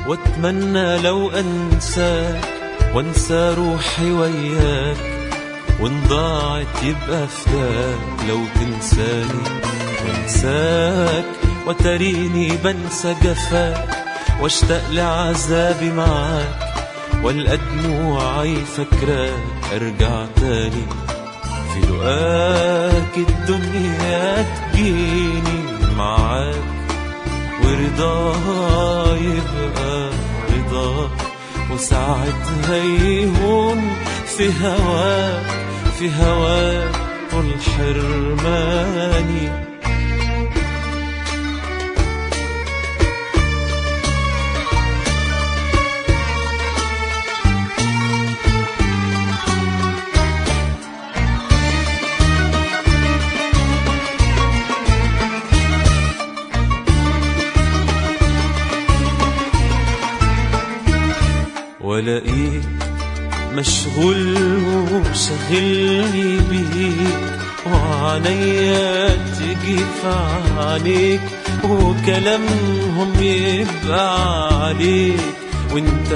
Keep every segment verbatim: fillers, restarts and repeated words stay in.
واتمنى لو انساك وانسى روحي وياك، وان ضاعت يبقى فداك لو تنساني وانساك، وتريني بنسى جفاك واشتاق لعذابي معاك، والقى دموعي فاكراك ارجع تاني في لقاك الدنيا تجيني معاك، ورضاها يبقى رضاك، وساعتها يهون في هواك في هواك طول حرماني. ولاقيك مشغول وشغلني بيك، وعنيا تجي في عينيك، وكلامهم يبقى عليك، وانت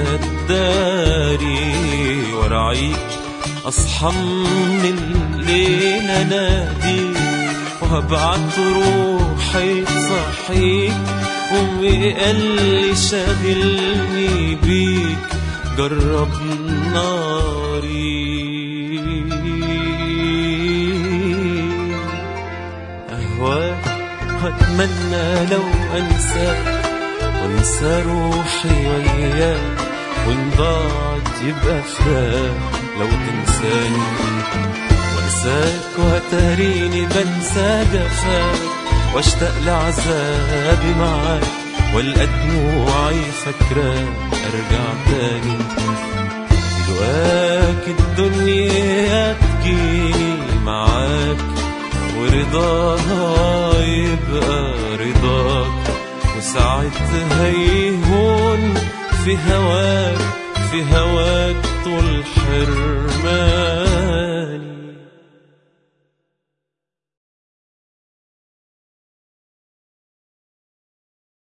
تداري وراعيك. اصحى من الليل اناديك، وهبعت روحي تصحيك، وقال شاغلني بيك جرب ناري. أهواك وأتمنى لو أنساك وانسى روحي وياك، وإن ضاعت يبقى فداك لو تنساني وانساك، وهتريني بنسى جفاك واشتاق لعذابي معاك، والقى دموعي فاكراك ارجع تاني في لقاك الدنيا تجيني معاك، ورضاها يبقى رضاك، وساعتها يهون في هواك في هواك طول حرماني.